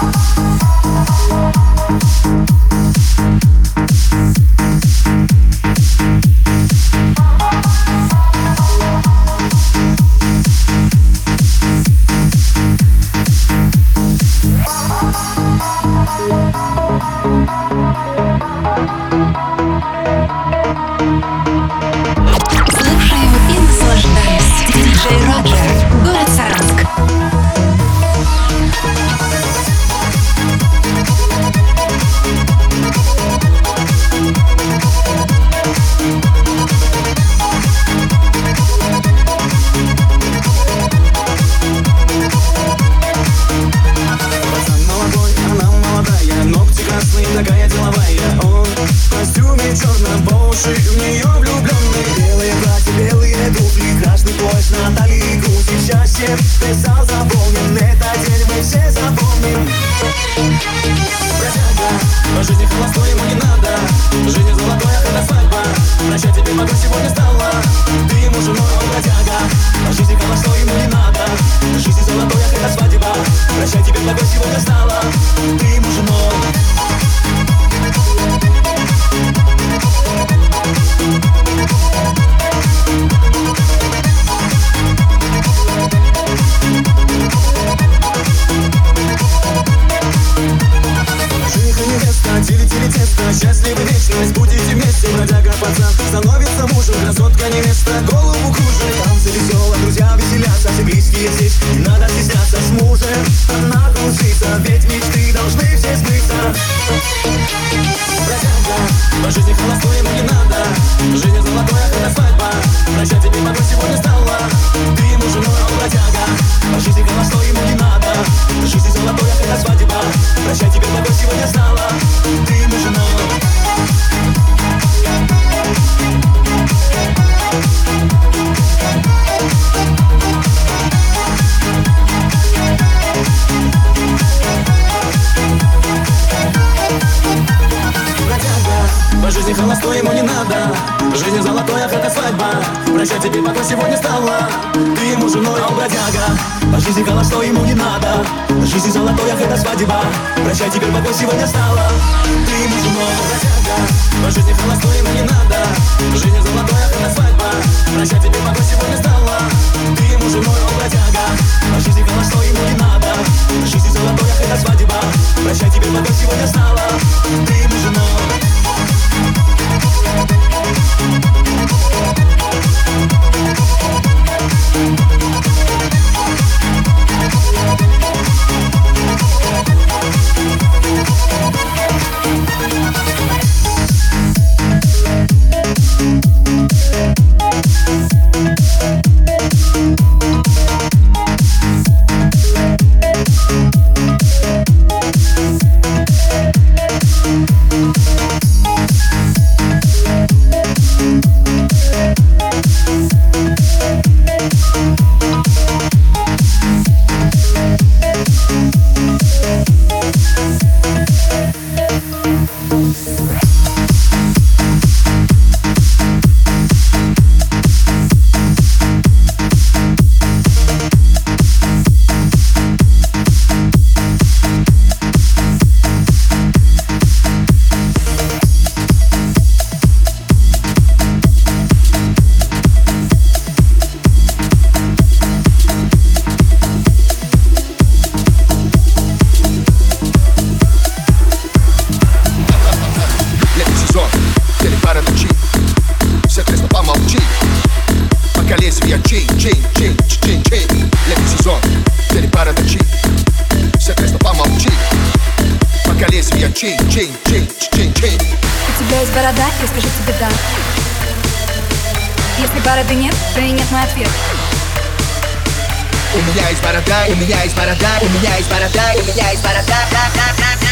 Такая деловая, он в костюме черном, по уши в нее влюбленный. Белые платья, белые туфли, красный пояс на талии, грудь и счастье. Весь зал заполнен, этот день мы все запомним. Бродяга, по жизни холостой ему не надо. Жизнь золотая, когда свадьба. Прощать тебе могу сегодня стала. Ты ему женой, он бродяга. По жизни холостой ему не надо. Жизнь золотая, когда свадьба. Прощать тебе могу сегодня стала. Ты ему женой. Делите тесто, счастливы вечность, будете вместе. Бродяга пацан становится мужем, красотка невеста голову кружит. Танцы весело, друзья веселятся, все близкие здесь, не надо стесняться с мужем. Она кружится, ведь мечты должны все сбыться. Бродяга, по жизни холостой ему не надо. Жизнь золотая, когда свадьба. Прощать тебе могу сегодня стала. Ты ему женой, он бродяга. По жизни холостой ему не надо. Жизнь золотая, когда свадьба. Прощать тебе могу сегодня стала. Ты ему женой. По жизни холостой ему не надо. Жизнь золотая, это свадьба. Прощать тебе пока сегодня стала. Ты ему женой, а он бродяга. По жизни холостой ему не надо. Жизнь золотая, это свадьба. Прощать теперь пока сегодня стала. Ты ему женой, бродяга. По жизни холостой ему не надо. Жизнь золотая, это свадьба. Прощать тебе пока сегодня стала. Ты ему женой, а он бродяга. По жизни холостой ему не надо. Жизнь золотая, это свадьба. Прощать теперь пока сегодня стала. Ты ему женой. У тебя есть борода, я скажу тебе да. Если бороды нет, то и нет мой ответ. У меня есть борода, у меня есть борода, у меня есть борода, у меня есть борода.